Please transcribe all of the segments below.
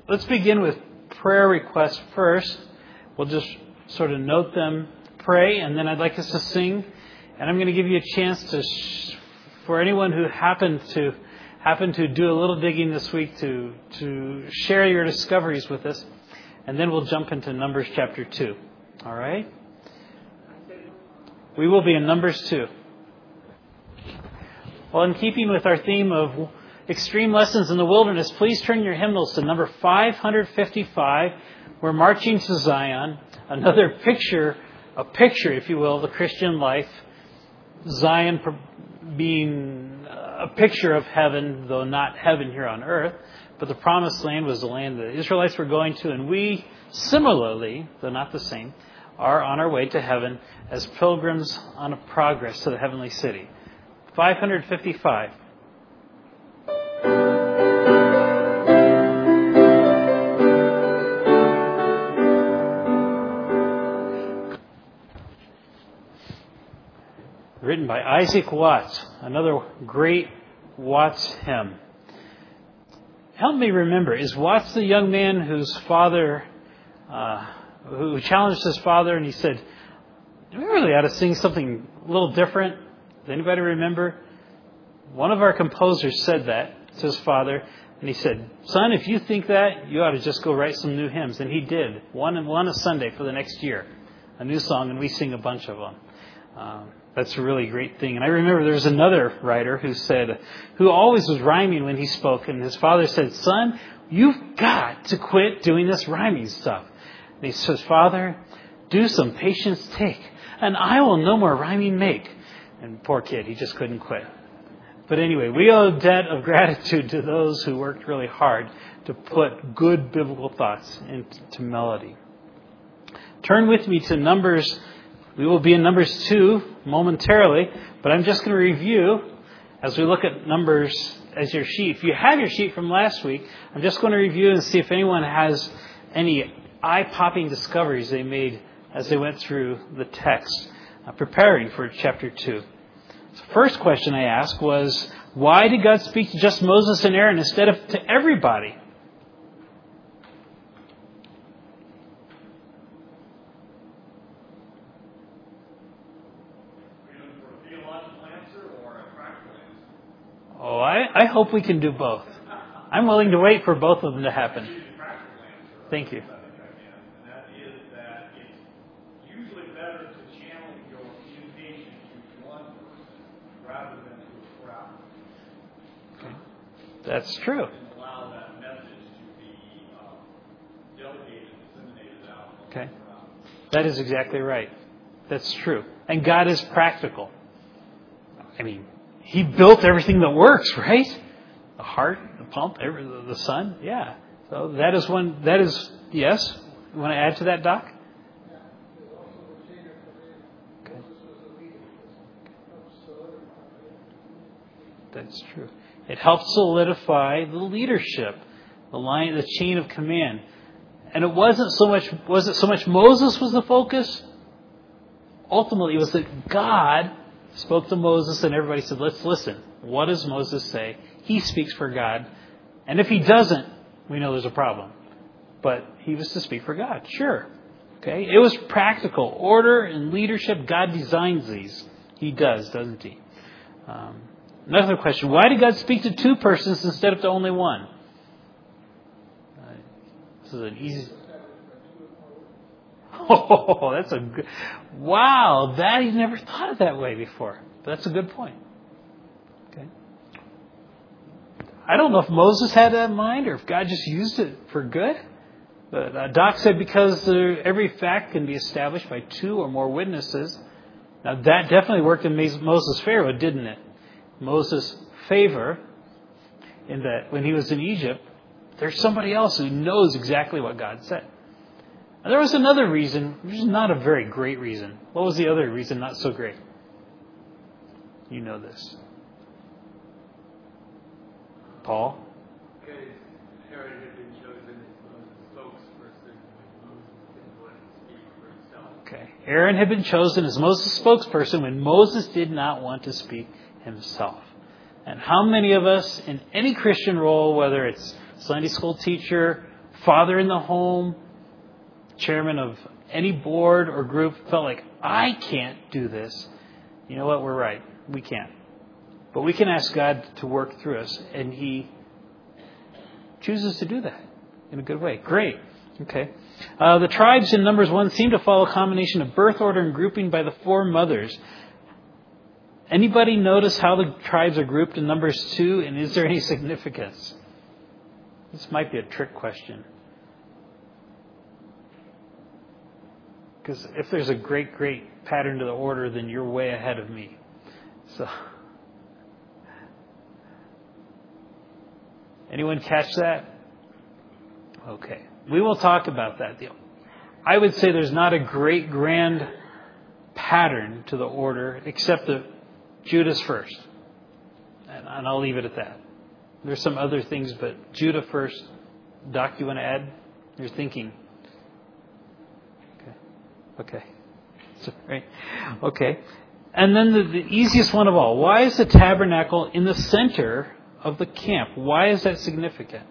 Let's begin with prayer requests first. We'll just sort of note them, pray, and then I'd like us to sing. And I'm going to give you a chance to, for anyone who happened to do a little digging this week, to share your discoveries with us. And then we'll jump into Numbers chapter 2. All right? We will be in Numbers 2. Well, in keeping with our theme of extreme lessons in the wilderness, please turn your hymnals to number 555. We're marching to Zion. Another picture, if you will, of the Christian life. Zion being a picture of heaven, though not heaven here on earth. But the promised land was the land the Israelites were going to, and we similarly, though not the same, are on our way to heaven as pilgrims on a progress to the heavenly city. 555. Written by Isaac Watts, another great Watts hymn. Help me remember, is Watts the young man whose father, who challenged his father and he said, we really ought to sing something a little different? Does anybody remember? One of our composers said that to his father, and he said, son, if you think that, you ought to just go write some new hymns. And he did, one a Sunday for the next year, a new song, and we sing a bunch of them. That's a really great thing. And I remember there was another writer who always was rhyming when he spoke, and his father said, son, you've got to quit doing this rhyming stuff. And he says, father, do some patience take, and I will no more rhyming make. And poor kid, he just couldn't quit. But anyway, we owe a debt of gratitude to those who worked really hard to put good biblical thoughts into melody. Turn with me to Numbers. We will be in Numbers 2 momentarily, but I'm just going to review as we look at Numbers as your sheet. If you have your sheet from last week, I'm just going to review and see if anyone has any eye-popping discoveries they made as they went through the text, preparing for chapter 2. The first question I asked was, why did God speak to just Moses and Aaron instead of to everybody? Oh, I hope we can do both. I'm willing to wait for both of them to happen. Thank you. That's true. Allow that message to be delegated, disseminated out. Okay. That is exactly right. That's true. And God is practical. I mean, He built everything that works, right? The heart, the pump, the sun. Yeah. So that is one. That is, yes. You want to add to that, Doc? Okay. That's true. It helps solidify the leadership, the chain of command. And it was it so much Moses was the focus? Ultimately, it was that God spoke to Moses and everybody said, let's listen. What does Moses say? He speaks for God. And if he doesn't, we know there's a problem. But he was to speak for God. Sure. Okay. It was practical. Order and leadership, God designs these. He does, doesn't he? Another question. Why did God speak to two persons instead of to only one? This is an easy... Oh, that's a good... Wow, that he never thought of that way before. But that's a good point. Okay. I don't know if Moses had that in mind or if God just used it for good. But Doc said because every fact can be established by two or more witnesses. Now that definitely worked in Moses' favor, didn't it? Moses' favor in that when he was in Egypt, there's somebody else who knows exactly what God said. And there was another reason, which is not a very great reason. What was the other reason not so great? You know this. Paul? Because Aaron had been chosen as Moses' spokesperson when Moses didn't want to speak for himself. Okay. Aaron had been chosen as Moses' spokesperson when Moses did not want to speak himself. And how many of us in any Christian role, whether it's Sunday school teacher, father in the home, chairman of any board or group, felt like, I can't do this. You know what? We're right. We can't. But we can ask God to work through us, and He chooses to do that in a good way. Great. Okay. The tribes in Numbers 1 seem to follow a combination of birth order and grouping by the four mothers. Anybody notice how the tribes are grouped in Numbers 2, and is there any significance? This might be a trick question. Because if there's a great pattern to the order, then you're way ahead of me. So, anyone catch that? Okay. We will talk about that deal. I would say there's not a great grand pattern to the order, except that Judah's first. And I'll leave it at that. There's some other things, but Judah first. Doc, you want to add? You're thinking. Okay. So, right. Okay. And then the easiest one of all. Why is the tabernacle in the center of the camp? Why is that significant?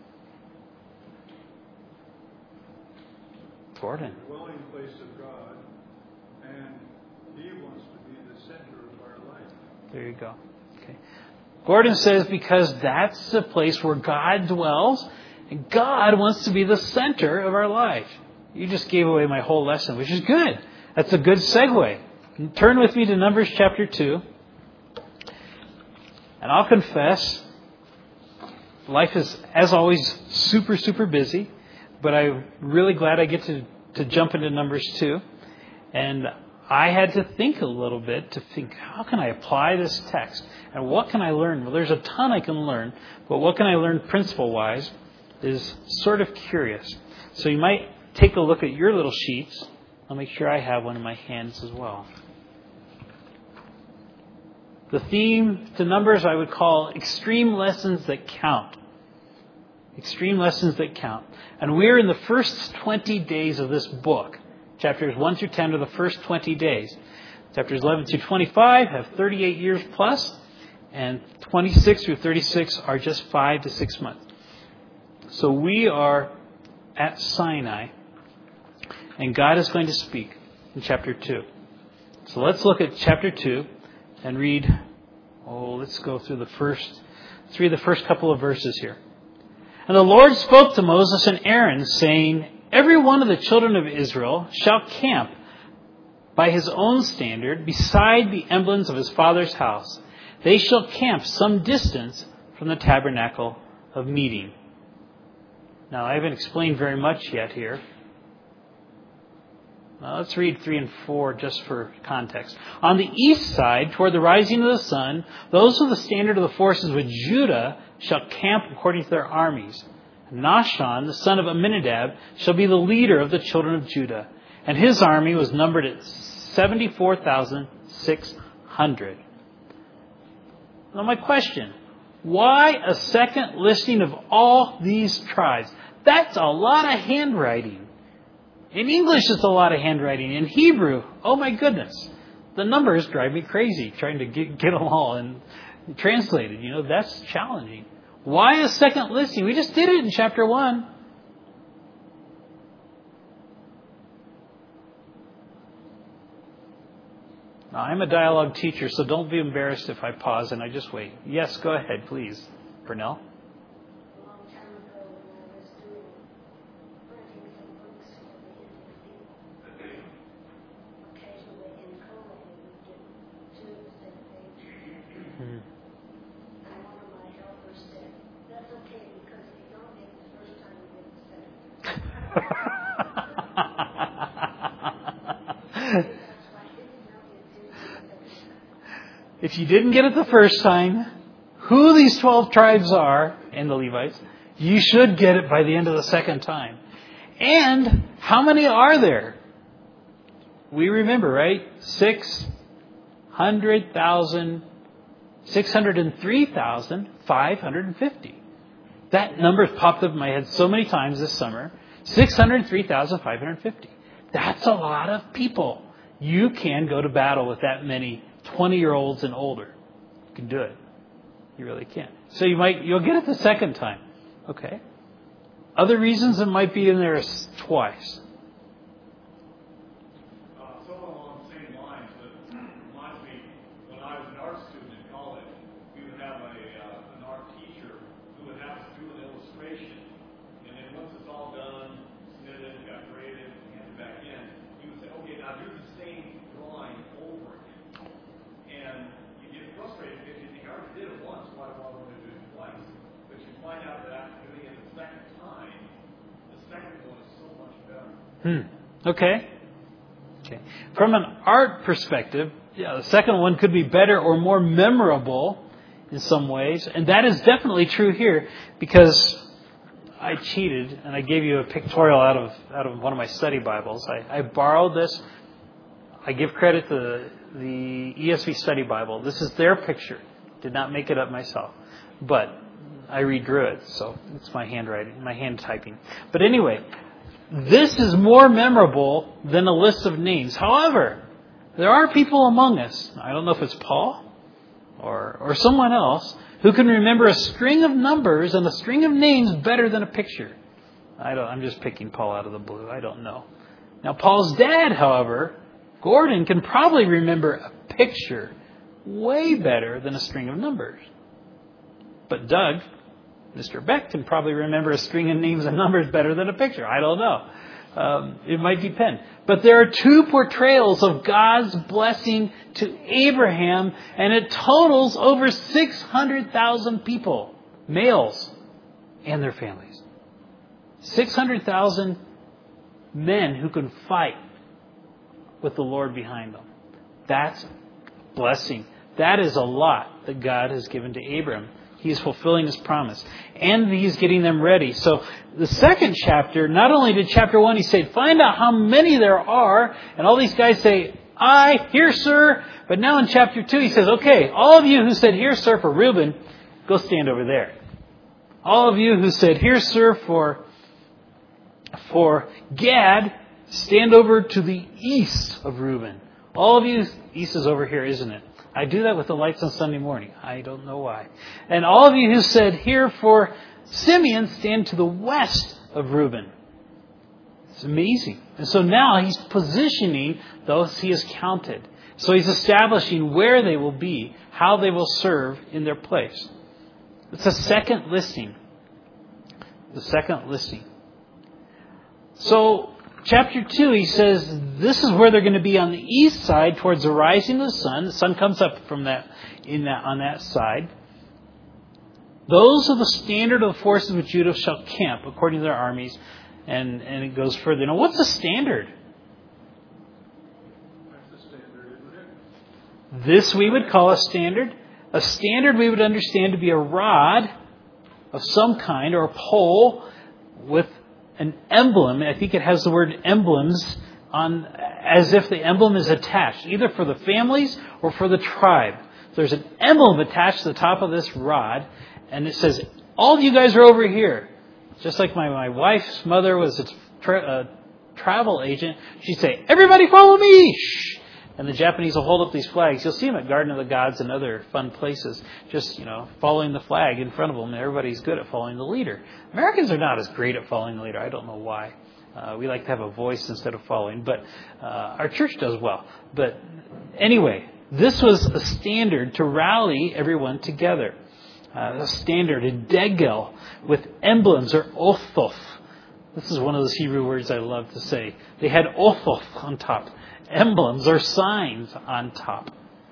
Gordon. The dwelling place of God, and He wants to be the center of our life. There you go. Okay. Gordon says because that's the place where God dwells, and God wants to be the center of our life. You just gave away my whole lesson, which is good. That's a good segue. Turn with me to Numbers chapter 2. And I'll confess, life is, as always, super, super busy. But I'm really glad I get to jump into Numbers 2. And I had to think a little bit to think, how can I apply this text? And what can I learn? Well, there's a ton I can learn. But what can I learn principle-wise is sort of curious. So you might take a look at your little sheets. I'll make sure I have one in my hands as well. The theme to Numbers I would call extreme lessons that count. Extreme lessons that count. And we're in the first 20 days of this book. Chapters 1 through 10 are the first 20 days. Chapters 11 through 25 have 38 years plus. And 26 through 36 are just 5 to 6 months. So we are at Sinai. And God is going to speak in chapter 2. So let's look at chapter 2 and read, let's go through the first couple of verses here. And the Lord spoke to Moses and Aaron, saying, Every one of the children of Israel shall camp by his own standard beside the emblems of his father's house. They shall camp some distance from the tabernacle of meeting. Now, I haven't explained very much yet here. Now, let's read 3 and 4 just for context. On the east side, toward the rising of the sun, those of the standard of the forces with Judah shall camp according to their armies. Nahshon, the son of Amminadab, shall be the leader of the children of Judah. And his army was numbered at 74,600. Now my question, why a second listing of all these tribes? That's a lot of handwriting. In English, it's a lot of handwriting. In Hebrew, oh my goodness. The numbers drive me crazy trying to get them all and translated. That's challenging. Why a second listing? We just did it in chapter 1. Now, I'm a dialogue teacher, so don't be embarrassed if I pause and I just wait. Yes, go ahead, please. Pernell? If you didn't get it the first time, who these 12 tribes are, and the Levites, you should get it by the end of the second time. And how many are there? We remember, right? 603,550. That number popped up in my head so many times this summer. 603,550. That's a lot of people. You can go to battle with that many 20-year-olds and older. You can do it. You really can. So you'll get it the second time. Okay. other reasons it might be in there twice. Sort of along the same lines, but reminds me, when I was an art student in college, we would have an art teacher who would have us do an illustration. And then once it's all done, submitted, got graded, handed back in, he would say, okay, now do the same drawing over again. And you get frustrated because you think, I already did it once, why do I want to do it twice? But you find out that after doing it the second time, the second one is so much better. Okay. From an art perspective, the second one could be better or more memorable in some ways. And that is definitely true here, because I cheated and I gave you a pictorial out of one of my study Bibles. I borrowed this. I give credit to the ESV Study Bible. This is their picture. Did not make it up myself. But I redrew it, so it's my handwriting, my hand typing. But anyway, this is more memorable than a list of names. However, there are people among us, I don't know if it's Paul or someone else, who can remember a string of numbers and a string of names better than a picture. I'm just picking Paul out of the blue. I don't know. Now, Paul's dad, however, Gordon, can probably remember a picture way better than a string of numbers. But Doug, Mr. Beck, can probably remember a string of names and numbers better than a picture. I don't know. It might depend. But there are two portrayals of God's blessing to Abraham, and it totals over 600,000 people, males and their families. 600,000 men who can fight with the Lord behind them. That's blessing. That is a lot that God has given to Abraham. He's fulfilling His promise. And He's getting them ready. So the second chapter, not only did chapter 1, He said, find out how many there are. And all these guys say, I, here, sir. But now in chapter 2, He says, okay, all of you who said, here, sir, for Reuben, go stand over there. All of you who said, here, sir, for Gad, stand over to the east of Reuben. All of you, east is over here, isn't it? I do that with the lights on Sunday morning. I don't know why. And all of you who said, here for Simeon, stand to the west of Reuben. It's amazing. And so now He's positioning those He has counted. So He's establishing where they will be, how they will serve in their place. It's a second listing. The second listing. So Chapter 2, He says, this is where they're going to be on the east side towards the rising of the sun. The sun comes up from on that side. Those of the standard of the forces of Judah shall camp according to their armies. And it goes further. Now, what's the standard? That's the standard, isn't it? This we would call a standard. A standard we would understand to be a rod of some kind or a pole with an emblem. I think it has the word emblems on, as if the emblem is attached, either for the families or for the tribe. There's an emblem attached to the top of this rod, and it says, all of you guys are over here. Just like my wife's mother was a travel agent, she'd say, everybody follow me! Shh! And the Japanese will hold up these flags. You'll see them at Garden of the Gods and other fun places. Just, following the flag in front of them. And everybody's good at following the leader. Americans are not as great at following the leader. I don't know why. We like to have a voice instead of following. But our church does well. But anyway, this was a standard to rally everyone together. A standard, a degel, with emblems or othoth. This is one of those Hebrew words I love to say. They had othoth on top. Emblems or signs on top.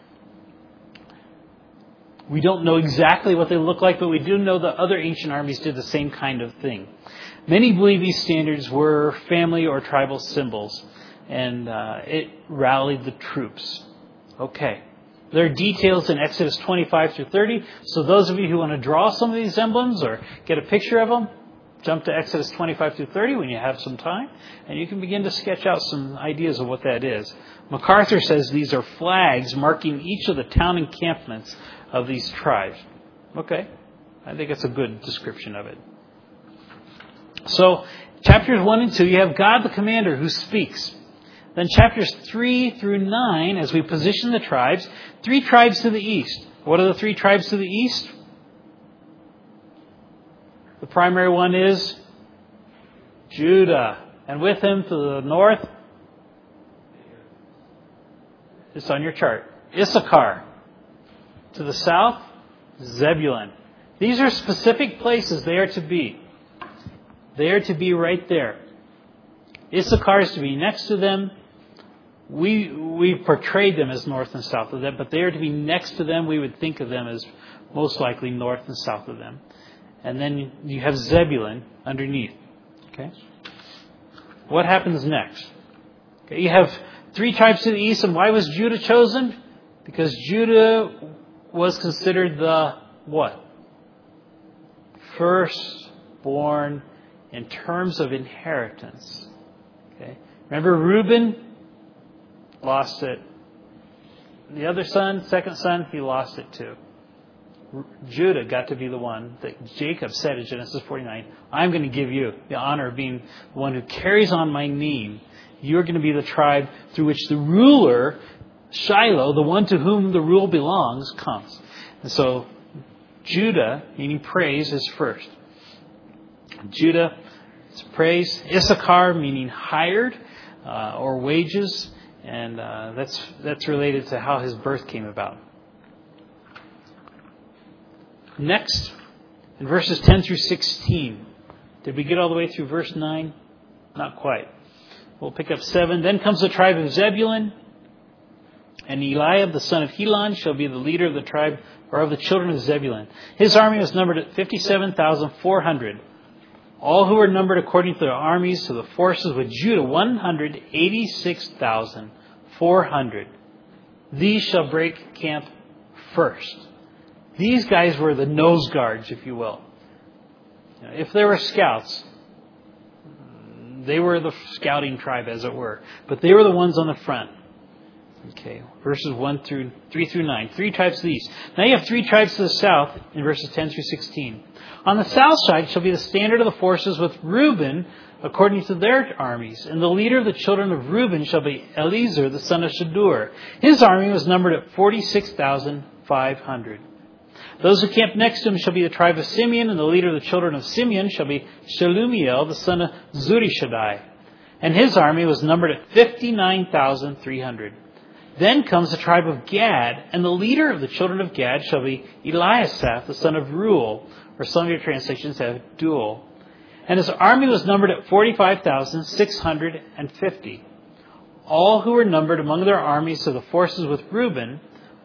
We don't know exactly what they look like, but we do know that other ancient armies did the same kind of thing. Many believe these standards were family or tribal symbols, and it rallied the troops. Okay. There are details in Exodus 25 through 30, so those of you who want to draw some of these emblems or get a picture of them, jump to Exodus 25 through 30 when you have some time, and you can begin to sketch out some ideas of what that is. MacArthur says these are flags marking each of the town encampments of these tribes. Okay, I think it's a good description of it. So, chapters 1 and 2, you have God the commander who speaks. Then chapters 3 through 9, as we position the tribes, 3 tribes to the east. What are the 3 tribes to the east? The primary one is Judah. And with him to the north, it's on your chart, Issachar. To the south, Zebulun. These are specific places they are to be. They are to be right there. Issachar is to be next to them. We portrayed them as north and south of them, but they are to be next to them. We would think of them as most likely north and south of them. And then you have Zebulun underneath. Okay? What happens next? Okay, you have 3 tribes to the east, and why was Judah chosen? Because Judah was considered the what? Firstborn in terms of inheritance. Okay? Remember Reuben lost it. The other son, second son, he lost it too. Judah got to be the one that Jacob said in Genesis 49, I'm going to give you the honor of being the one who carries on my name. You're going to be the tribe through which the ruler, Shiloh, the one to whom the rule belongs, comes. And so Judah, meaning praise, is first. Judah is praise. Issachar, meaning hired or wages. And that's related to how his birth came about. Next, in verses 10 through 16. Did we get all the way through verse 9? Not quite. We'll pick up 7. Then comes the tribe of Zebulun. And Eliab, the son of Helon, shall be the leader of the tribe, or of the children of Zebulun. His army was numbered at 57,400. All who were numbered according to their armies, to the forces with Judah, 186,400. These shall break camp first. These guys were the nose guards, if you will. If there were scouts, they were the scouting tribe, as it were. But they were the ones on the front. Okay, verses 3 through 9. 3 tribes to the east. Now you have 3 tribes to the south in verses 10 through 16. On the south side shall be the standard of the forces with Reuben according to their armies. And the leader of the children of Reuben shall be Eliezer, the son of Shadur. His army was numbered at 46,500. Those who camp next to him shall be the tribe of Simeon, and the leader of the children of Simeon shall be Shelumiel, the son of Zurishaddai. And his army was numbered at 59,300. Then comes the tribe of Gad, and the leader of the children of Gad shall be Eliasaph, the son of Reuel, or some of your translations have Duel. And his army was numbered at 45,650. All who were numbered among their armies of the forces with Reuben,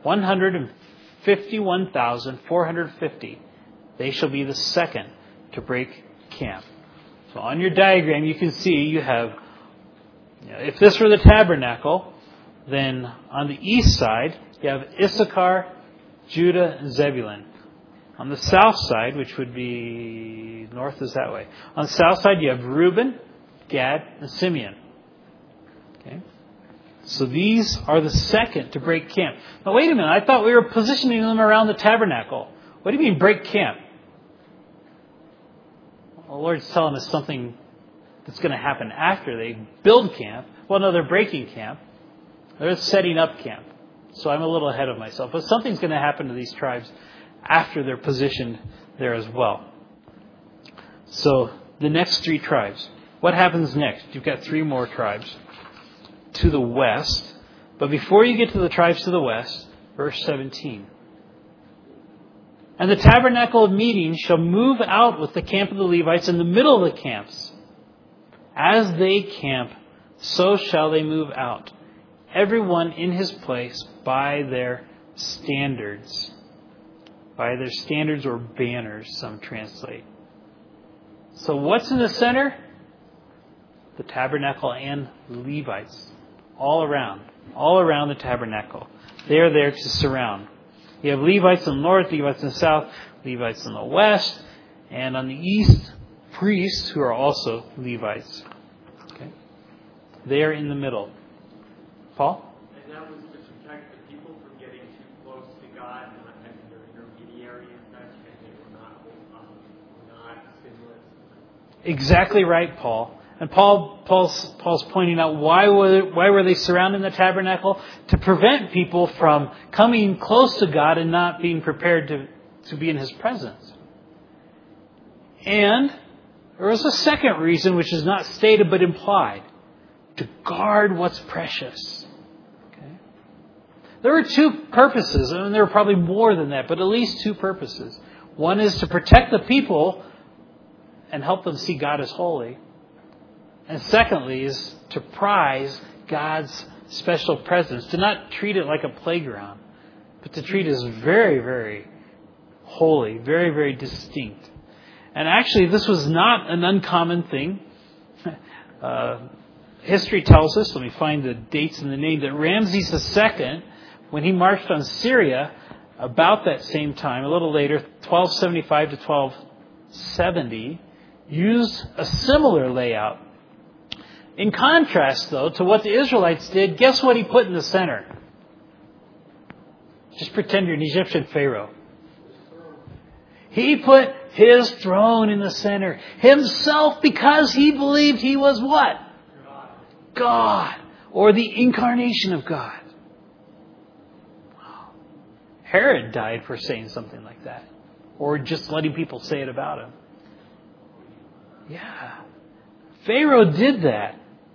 151,450. They shall be the second to break camp. So on your diagram, you can see you have, if this were the tabernacle, then on the east side, you have Issachar, Judah, and Zebulun. On the south side, which would be north is that way. On the south side, you have Reuben, Gad, and Simeon. Okay? So these are the second to break camp. Now wait a minute, I thought we were positioning them around the tabernacle. What do you mean break camp? Well, the Lord's telling us something that's going to happen after they build camp. Well, no, they're breaking camp. They're setting up camp. So I'm a little ahead of myself. But something's going to happen to these tribes after they're positioned there as well. So the next 3 tribes. What happens next? You've got 3 more tribes to the west. But before you get to the tribes to the west, verse 17. And the tabernacle of meeting shall move out with the camp of the Levites in the middle of the camps. As they camp, so shall they move out. Everyone in his place by their standards. By their standards or banners, some translate. So what's in the center? The tabernacle and Levites. All around the tabernacle. They are there to surround. You have Levites in the north, Levites in the south, Levites in the west, and on the east, priests who are also Levites. Okay? They are in the middle. Paul? And that was to protect the people from getting too close to God and not having their intermediary in such, and they were not sinless. Exactly right, Paul. And Paul's pointing out why were they surrounding the tabernacle? To prevent people from coming close to God and not being prepared to be in His presence. And There was a second reason, which is not stated but implied. To guard what's precious. Okay? There were two purposes, and there were probably more than that, but at least two purposes. One is to protect the people and help them see God as holy. And secondly is to prize God's special presence. To not treat it like a playground, but to treat it as very, very holy, very, very distinct. And actually, this was not an uncommon thing. History tells us, let me find the dates and the name, that Ramses II, when he marched on Syria about that same time, a little later, 1275 to 1270, used a similar layout. In contrast, though, to what the Israelites did, guess what he put in the center? Just pretend you're an Egyptian pharaoh. He put his throne in the center. Himself, because he believed he was what? God. Or the incarnation of God. Wow. Herod died for saying something like that. Or just letting people say it about him. Yeah. Pharaoh did that.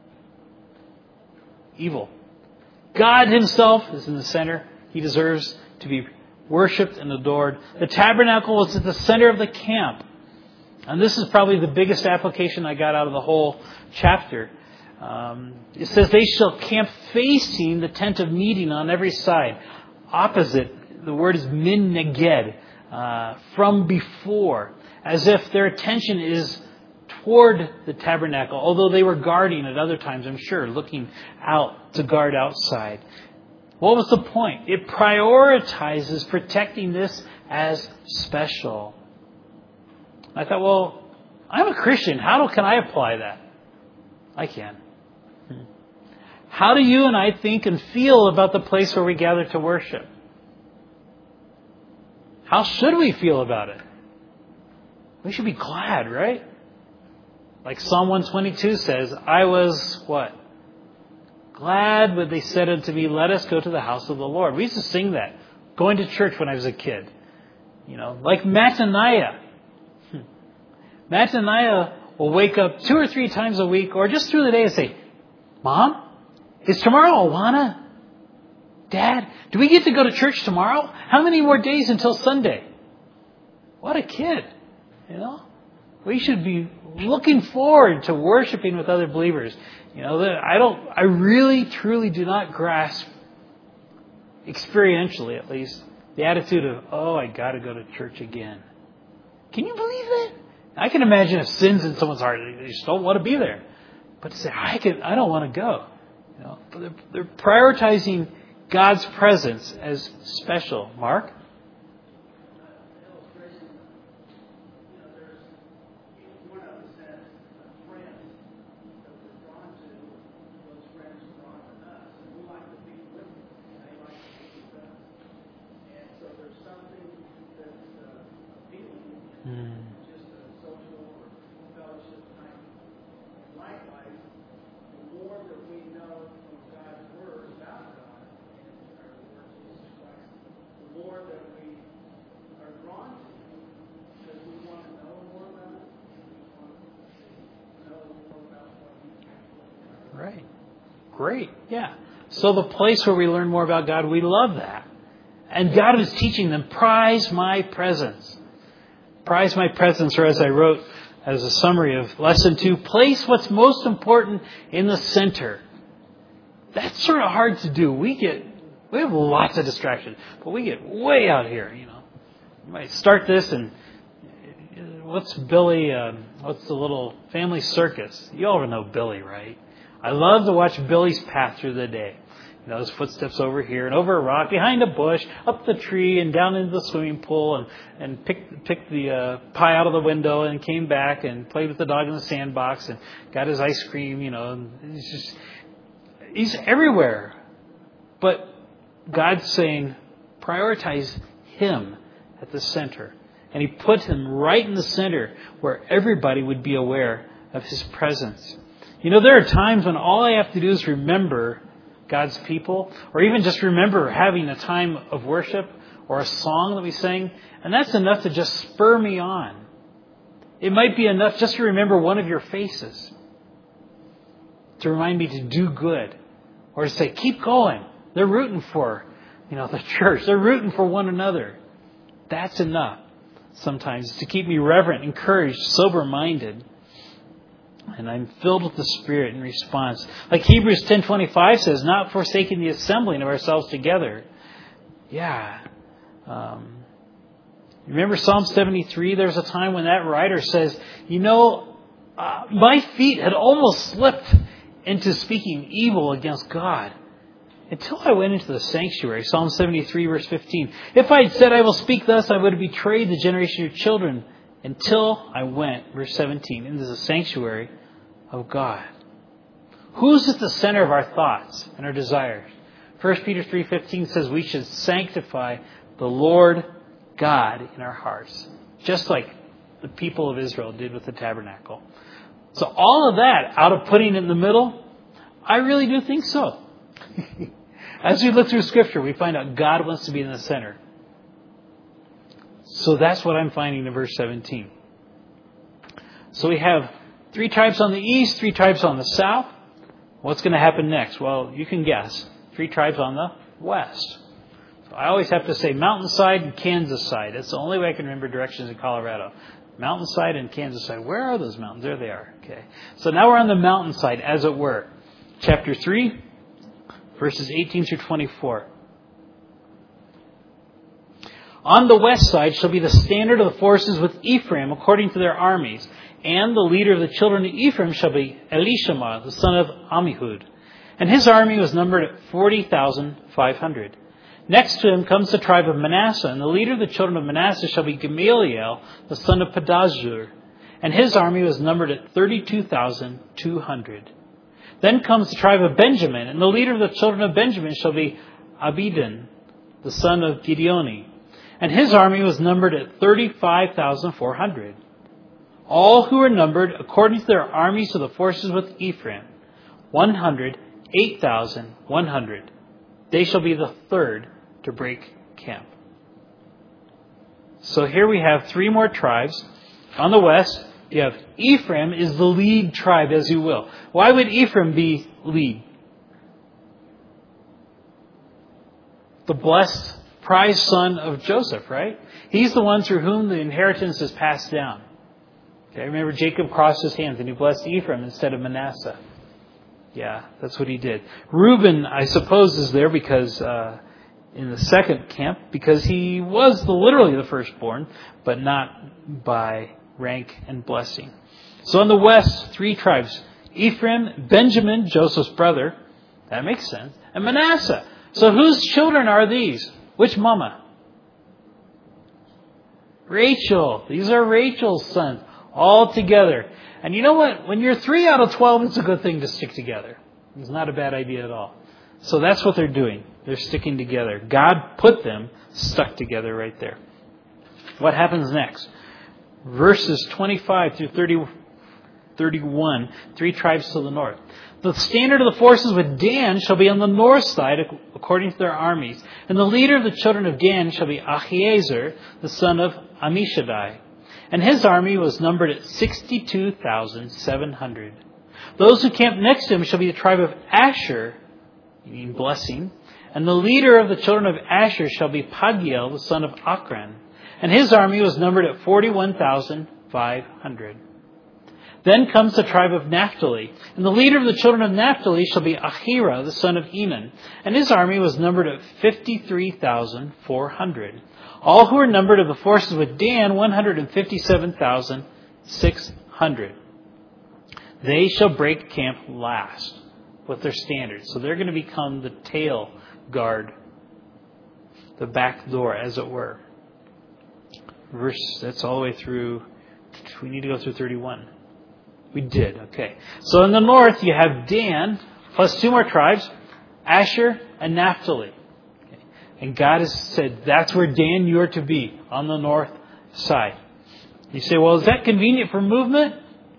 Evil. God himself is in the center. He deserves to be worshipped and adored. The tabernacle was at the center of the camp. And this is probably the biggest application I got out of the whole chapter. It says, they shall camp facing the tent of meeting on every side. Opposite, the word is min neged, from before. As if their attention is toward the tabernacle. Although they were guarding at other times, I'm sure, looking out to guard outside. What was the point? It prioritizes protecting this as special. I thought, well, I'm a Christian. How can I apply that? I can. How do you and I think and feel about the place where we gather to worship? How should we feel about it? We should be glad, right? Like Psalm 122 says, I was what? Glad when they said unto me, let us go to the house of the Lord. We used to sing that, going to church when I was a kid. You know, like Mataniah. Mataniah will wake up 2 or 3 times a week or just through the day and say, Mom, is tomorrow Awana? Dad, do we get to go to church tomorrow? How many more days until Sunday? What a kid, you know? We should be looking forward to worshiping with other believers. You know, I really, truly do not grasp, experientially at least, the attitude of, oh, I got to go to church again. Can you believe that? I can imagine if sin's in someone's heart, they just don't want to be there. But to say, I don't want to go. You know, but they're prioritizing God's presence as special. Mark? Right. Great. Yeah. So the place where we learn more about God, we love that. And God was teaching them, prize my presence. Prize my presence, or as I wrote as a summary of lesson 2, place what's most important in the center. That's sort of hard to do. We have lots of distractions, but we get way out here, you know. You might start this and what's Billy, what's the little family circus? You all know Billy, right? I love to watch Billy's path through the day. You know, his footsteps over here and over a rock, behind a bush, up the tree and down into the swimming pool and picked the pie out of the window and came back and played with the dog in the sandbox and got his ice cream, you know. And he's everywhere. But God's saying, prioritize Him at the center. And He put Him right in the center where everybody would be aware of His presence. You know, there are times when all I have to do is remember God's people, or even just remember having a time of worship or a song that we sang, and that's enough to just spur me on. It might be enough just to remember one of your faces, to remind me to do good, or to say, keep going. They're rooting for, the church. They're rooting for one another. That's enough sometimes to keep me reverent, encouraged, sober-minded. And I'm filled with the Spirit in response. Like Hebrews 10:25 says, not forsaking the assembling of ourselves together. Yeah. Remember Psalm 73? There's a time when that writer says, my feet had almost slipped into speaking evil against God until I went into the sanctuary. Psalm 73 verse 15. If I had said I will speak thus, I would have betrayed the generation of your children until I went, verse 17, into the sanctuary of God. Who's at the center of our thoughts and our desires? 1 Peter 3:15 says we should sanctify the Lord God in our hearts, just like the people of Israel did with the tabernacle. So all of that out of putting it in the middle, I really do think so. As we look through Scripture, we find out God wants to be in the center. So that's what I'm finding in verse 17. So we have 3 tribes on the east, 3 tribes on the south. What's going to happen next? Well, you can guess. 3 tribes on the west. So I always have to say mountainside and Kansas side. That's the only way I can remember directions in Colorado. Mountainside and Kansas side. Where are those mountains? There they are. Okay. So now we're on the mountainside, as it were. Chapter 3, verses 18 through 24. On the west side shall be the standard of the forces with Ephraim according to their armies. And the leader of the children of Ephraim shall be Elishama, the son of Ammihud. And his army was numbered at 40,500. Next to him comes the tribe of Manasseh, and the leader of the children of Manasseh shall be Gamaliel, the son of Pedahzur. And his army was numbered at 32,200. Then comes the tribe of Benjamin, and the leader of the children of Benjamin shall be Abidan, the son of Gideoni. And his army was numbered at 35,400. All who were numbered according to their armies of the forces with Ephraim, 108,100. They shall be the third to break camp. So here we have 3 more tribes. On the west, you have Ephraim is the lead tribe, as you will. Why would Ephraim be lead? The blessed, prized son of Joseph, right? He's the one through whom the inheritance is passed down. Okay, remember Jacob crossed his hands and he blessed Ephraim instead of Manasseh. Yeah, that's what he did. Reuben, I suppose, is there because in the second camp, because he was literally the firstborn, but not by rank and blessing. So in the west, 3 tribes. Ephraim, Benjamin, Joseph's brother. That makes sense. And Manasseh. So whose children are these? Which mama? Rachel. These are Rachel's sons. All together. And you know what? When you're 3 out of 12, it's a good thing to stick together. It's not a bad idea at all. So that's what they're doing. They're sticking together. God put them stuck together right there. What happens next? Verses 25 through 31, 3 tribes to the north. The standard of the forces with Dan shall be on the north side according to their armies. And the leader of the children of Dan shall be Ahiezer, the son of Ammishaddai. And his army was numbered at 62,700. Those who camped next to him shall be the tribe of Asher, meaning blessing. And the leader of the children of Asher shall be Pagiel, the son of Akran. And his army was numbered at 41,500. Then comes the tribe of Naphtali. And the leader of the children of Naphtali shall be Ahira, the son of Enan. And his army was numbered at 53,400. All who were numbered of the forces with Dan, 157,600. They shall break camp last with their standards. So they're going to become the tail guard, the back door, as it were. That's all the way through. We need to go through 31. We did, okay. So in the north, you have Dan, plus 2 more tribes, Asher and Naphtali. Okay. And God has said, that's where Dan, you are to be, on the north side. You say, well, is that convenient for movement?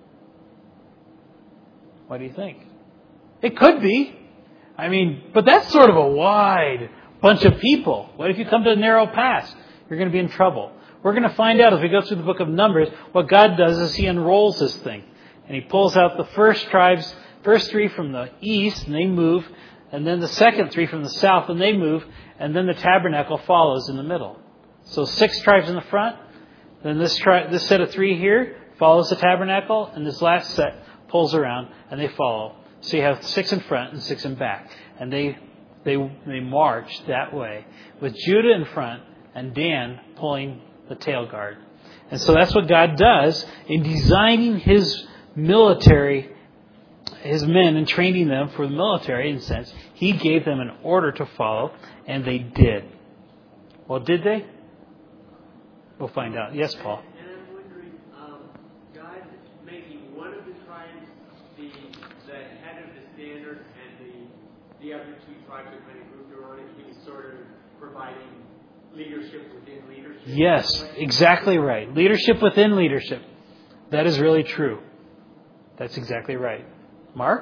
What do you think? It could be. But that's sort of a wide bunch of people. What if you come to a narrow pass? You're going to be in trouble. We're going to find out as we go through the book of Numbers, what God does is He unrolls this thing. And He pulls out the first three from the east, and they move. And then the second three from the south, and they move. And then the tabernacle follows in the middle. So 6 tribes in the front. Then this set of 3 here follows the tabernacle. And this last set pulls around, and they follow. So you have 6 in front and 6 in back. And they march that way, with Judah in front and Dan pulling the tail guard. And so that's what God does in designing His military, His men, and training them for the military, in a sense. He gave them an order to follow, and they did. Well, did they? We'll find out. Yes, Paul. And I'm wondering, God making one of the tribes the head of the standard, and the other 2 tribes are kind of grouped around it. He's sort of providing leadership within leadership. Yes, exactly right. Leadership within leadership. That is really true. That's exactly right. Mark?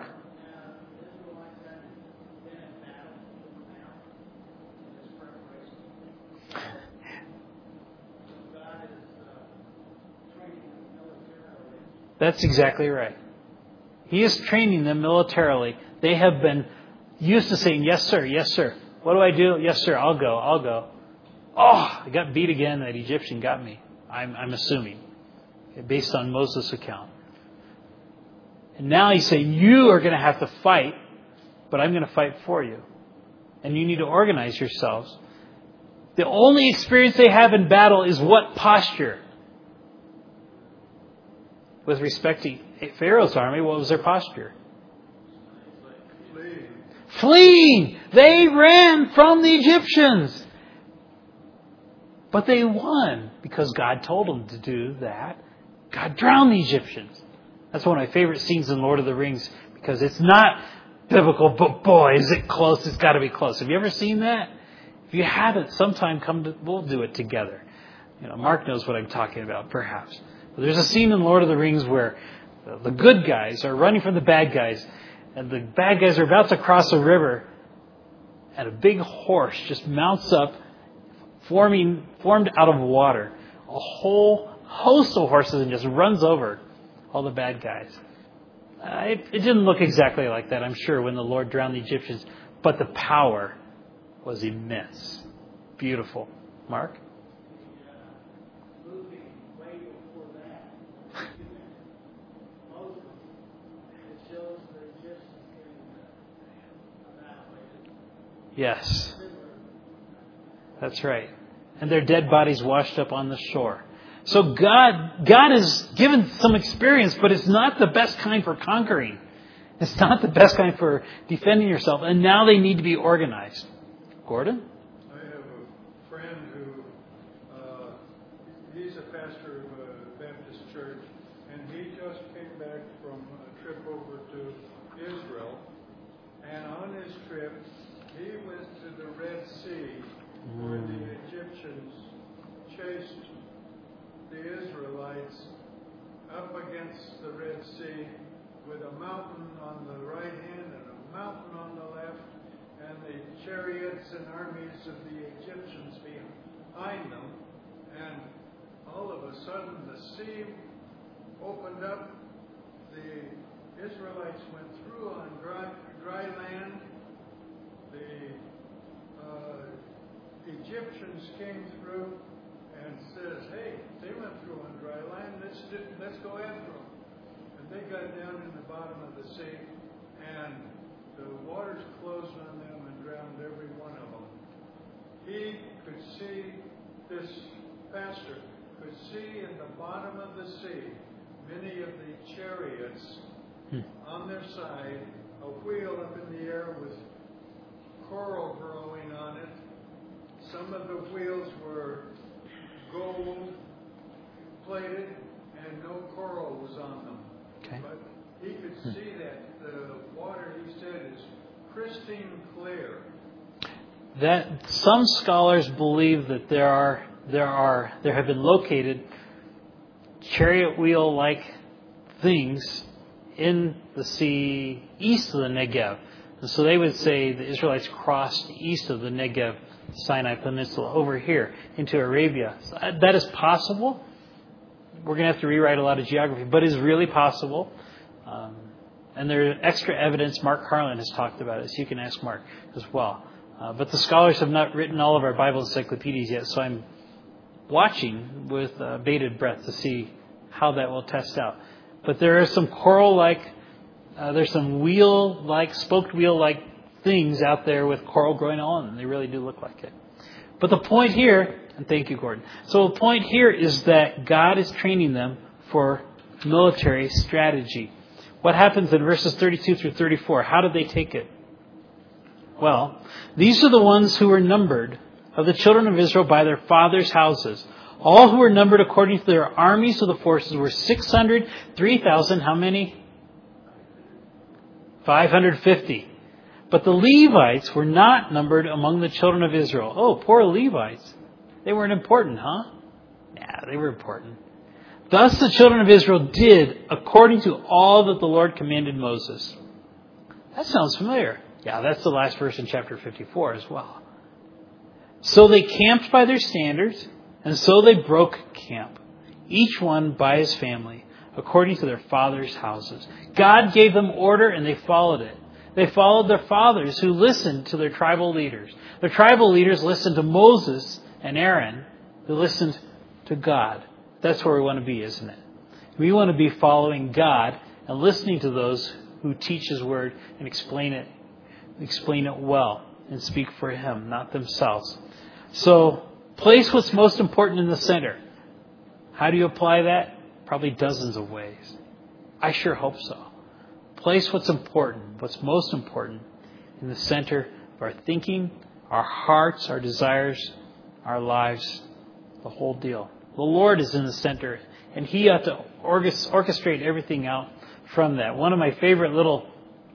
That's exactly right. He is training them militarily. They have been used to saying, yes, sir, yes, sir. What do I do? Yes, sir, I'll go. Oh, I got beat again. That Egyptian got me. I'm assuming, based on Moses' account. And now He's saying, you are going to have to fight, but I'm going to fight for you. And you need to organize yourselves. The only experience they have in battle is what posture? With respect to Pharaoh's army, what was their posture? Fleeing! They ran from the Egyptians. But they won because God told them to do that. God drowned the Egyptians. That's one of my favorite scenes in Lord of the Rings, because it's not biblical, but boy, is it close. It's got to be close. Have you ever seen that? If you haven't, sometime we'll do it together. Mark knows what I'm talking about, perhaps. But there's a scene in Lord of the Rings where the good guys are running from the bad guys, and the bad guys are about to cross a river, and a big horse just mounts up, formed out of water. A whole host of horses, and just runs over all the bad guys. It didn't look exactly like that, I'm sure, when the Lord drowned the Egyptians, but the power was immense. Beautiful. Mark? Yes. That's right. And their dead bodies washed up on the shore. So God has given some experience, but it's not the best kind for conquering. It's not the best kind for defending yourself. And now they need to be organized. Gordon? I have a friend who, he's a pastor of a Baptist church, and he just came back from a trip over to Israel. And on his trip, he went to the Red Sea, where the Egyptians chased the Israelites up against the Red Sea with a mountain on the right hand and a mountain on the left, and the chariots and armies of the Egyptians behind them. And all of a sudden the sea opened up. The Israelites went through on dry land. The Egyptians came through and says, hey, they went through on dry land, let's go after them. And they got down in the bottom of the sea, and the waters closed on them and drowned every one of them. He could see, this pastor could see in the bottom of the sea many of the chariots on their side, a wheel up in the air with coral growing on it. Some of the wheels were gold plated and no coral was on them. Okay. But he could see that the water, he said, is pristine clear. That some scholars believe that there have been located chariot wheel like things in the sea east of the Negev. And so they would say the Israelites crossed east of the Negev Sinai Peninsula over here into Arabia. So that is possible. We're going to have to rewrite a lot of geography, but it is really possible. And there's extra evidence. Mark Harlan has talked about it, so you can ask Mark as well. But the scholars have not written all of our Bible encyclopedias yet, so I'm watching with bated breath to see how that will test out. But there are some coral-like, there's some wheel-like, spoked wheel-like things out there with coral growing on them. They really do look like it. But the point here, and thank you, Gordon. So the point here is that God is training them for military strategy. What happens in verses 32 through 34? How did they take it? Well, these are the ones who were numbered of the children of Israel by their fathers' houses. All who were numbered according to their armies of the forces were 603,000. How many? 550. But the Levites were not numbered among the children of Israel. Oh, poor Levites. They weren't important, huh? Yeah, they were important. Thus the children of Israel did according to all that the Lord commanded Moses. That sounds familiar. Yeah, that's the last verse in chapter 54 as well. So they camped by their standards, and so they broke camp, each one by his family, according to their fathers' houses. God gave them order, and they followed it. They followed their fathers, who listened to their tribal leaders. The tribal leaders listened to Moses and Aaron, who listened to God. That's where we want to be, isn't it? We want to be following God and listening to those who teach His Word and explain it well and speak for Him, not themselves. So, place what's most important in the center. How do you apply that? Probably dozens of ways. I sure hope so. Place what's important, what's most important in the center of our thinking, our hearts, our desires, our lives, the whole deal. The Lord is in the center, and He ought to orchestrate everything out from that. One of my favorite little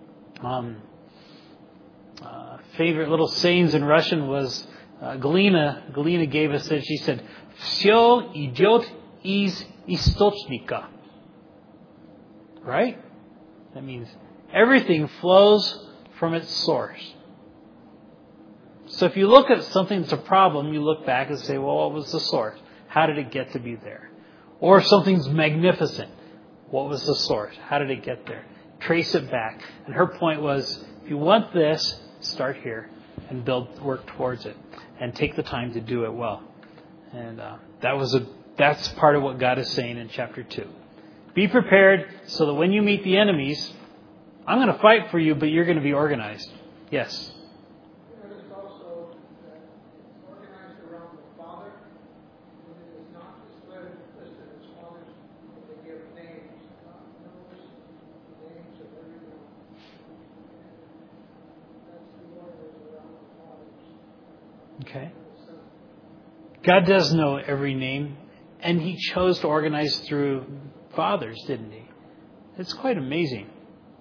sayings in Russian was Galina gave us that. She said, "Всё идет из источника." Right? That means everything flows from its source. So if you look at something that's a problem, you look back and say, well, what was the source? How did it get to be there? Or if something's magnificent, what was the source? How did it get there? Trace it back. And her point was, if you want this, start here and work towards it and take the time to do it well. And that's part of what God is saying in chapter 2. Be prepared so that when you meet the enemies, I'm going to fight for you, but you're going to be organized. Yes. Okay. God does know every name, and He chose to organize through fathers, didn't He? It's quite amazing.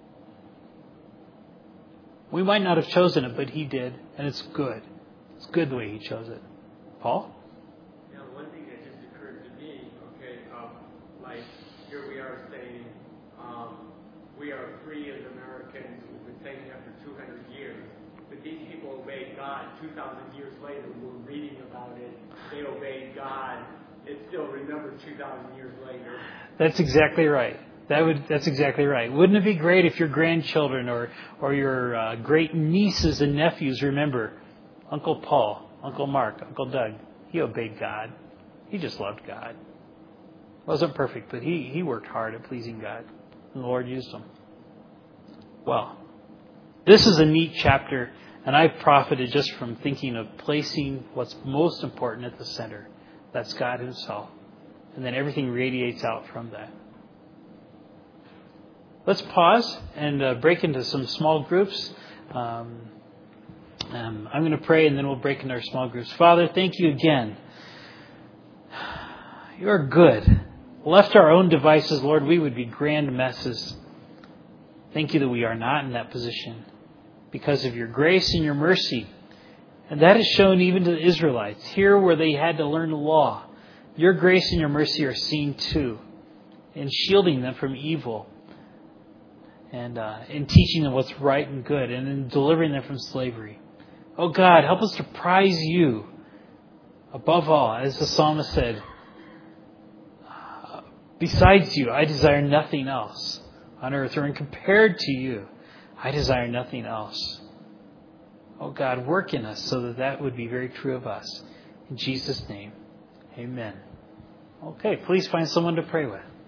We might not have chosen it, but He did, and it's good. It's good the way He chose it. Paul? Yeah, one thing that just occurred to me, like here we are saying we are free as Americans. We've been saying that for 200 years. But these people obeyed God 2,000 years later. We're reading about it. They obeyed God. It's still remembered 2,000 years later. That's exactly right. That's exactly right. Wouldn't it be great if your grandchildren or your great nieces and nephews remember Uncle Paul, Uncle Mark, Uncle Doug? He obeyed God. He just loved God. Wasn't perfect, but he worked hard at pleasing God. And the Lord used him. Well, this is a neat chapter, and I've profited just from thinking of placing what's most important at the center. That's God Himself. And then everything radiates out from that. Let's pause and break into some small groups. I'm going to pray, and then we'll break into our small groups. Father, thank You again. You are good. Left to our own devices, Lord, we would be grand messes. Thank You that we are not in that position because of Your grace and Your mercy. And that is shown even to the Israelites, here where they had to learn the law. Your grace and Your mercy are seen too in shielding them from evil and in teaching them what's right and good and in delivering them from slavery. Oh God, help us to prize you above all, as the psalmist said. Besides you, I desire nothing else on earth, or in compared to you, I desire nothing else. Oh God, work in us so that that would be very true of us. In Jesus' name, amen. Okay, please find someone to pray with.